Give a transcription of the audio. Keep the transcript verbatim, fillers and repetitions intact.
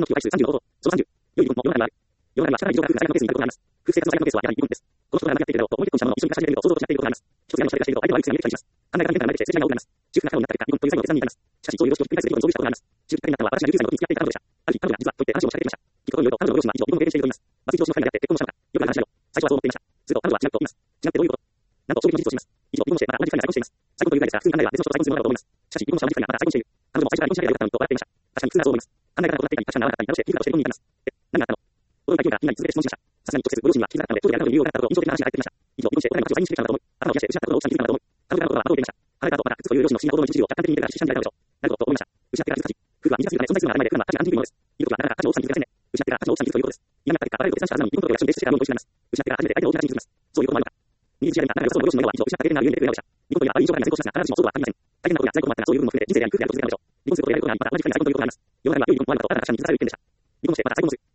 の規模倍数さんじゅうの方法。そのさんじゅう。良い部分も世の中にはある。世の中には社会の上空が最悪のペースにいることがあります。空室生活の最悪のペースはやはりいい部分です。この人がやっているだろうと思い込んでしまうのを一緒に暮らしていると想像としなっていることがあります。一つやの人がしていると相手は悪くしていると感じます。考えが変化が前でして数字が多くなります。中腹が中をになった結果、日本という最後の決断に至ります。しかし、そういう常識をひっくり返す出来事を遭遇したことがあります。中腹になったのは私がじゅっさいの時に付き合っていた彼女でした。ある日、彼女が実はと言って話を仕掛けてきました。聞くことによると、彼女の両親は以上、離婚を経験していると言います。麻酔上司の会であって結婚もしたのか。よくある話だよ。最初はそう思っていました。すると彼女は違うと言います。違ってどういうことなんと衝撃の事実を知ります。以上、離婚してまた同じ機会に再婚しています。再婚というぐらいですが、普通に考えれば別の人と再婚するものだと思います。しかし、離婚した同じ機会にまた再婚している。彼女も最初から離婚しなければよかったのにと笑っていました。確かに普通ならそう思います。考え方が異なっていたり、確かにならなかったり、倒して、気づかして離婚に至ります。え、何があったの驚いた勢いがみんなに続けて質問しました。さすがに直接ご両親には聞きづらかったので、当時あなたの理由が分かったことを印象的な話が返ってきました。以上、離婚してお金持ちを罪にしてしまったのだと思い、頭を冷やして失ったことを奥さんに気づいたのだと思い、彼女からのことは後を言っていました。彼らとまた、靴という両親の不審な行動の一部を客観的に見てから出産であるでしょう。なるほどと思いました。失ってから気づかし、夫婦は短すぎるため存在するのが当たり前で、夫婦は価値が安定的なものです。いるときはなかなか価値を奥さんに気づかせね。失ってから価値を奥さんに気づくということです。嫌になった結果、バレると決断したはずなのに、離婚届を役所に提出してからもう一度失っています。失ってから初めて相手の大きな価値に気づきます。そういうこともあるのか。右打ちやで見た、だからこその両親の親は以上、失った経験があるゆえに出てくれました。離婚というのはある以上から成功しますが、必ずしもそうとは限りません。大変なことや在庫もあったが、そういう部分も含めて人生でやり夫婦であることを続けたのでしょう。離婚することをやることがあり、また同じ機会に再婚ということがあります。世の中には良い部分も悪いこと、新たな価値に気づかされる一点でした。離婚してまた再婚もする。